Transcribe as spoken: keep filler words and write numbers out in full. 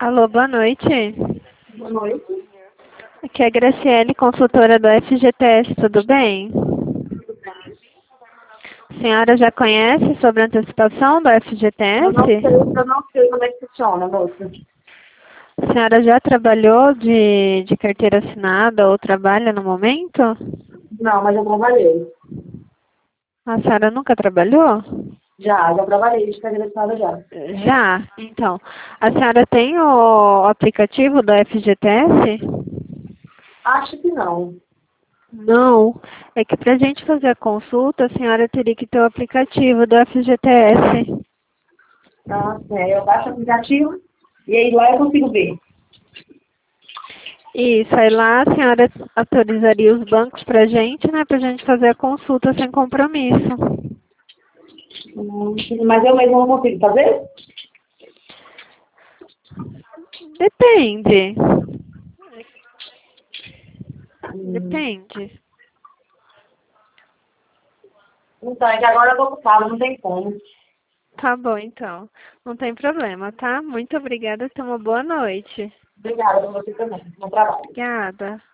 Alô, boa noite. Boa noite. Aqui é a Graciele, consultora do F G T S, tudo bem? A senhora já conhece sobre a antecipação do F G T Eu não S? sei, eu não sei como é que funciona, moça. A senhora já trabalhou de, de carteira assinada ou trabalha no momento? Não, mas eu trabalhei. A senhora nunca trabalhou? Já, já trabalhei de carreira assinada já. Já? Então, a senhora tem o aplicativo do F G T S? Acho que não. Não, é que para a gente fazer a consulta, a senhora teria que ter o aplicativo do F G T S. Ah, é, eu baixo o aplicativo e aí lá eu consigo ver. Isso, aí lá a senhora autorizaria os bancos para a gente, né, para a gente fazer a consulta sem compromisso. Hum, mas eu mesmo não consigo fazer? Depende, Hum, depende. então, é que agora eu tô ocupada, não tem como. Tá bom, então. Não tem problema, tá? Muito obrigada, tenha uma boa noite. Obrigada por você também. Bom trabalho. Obrigada.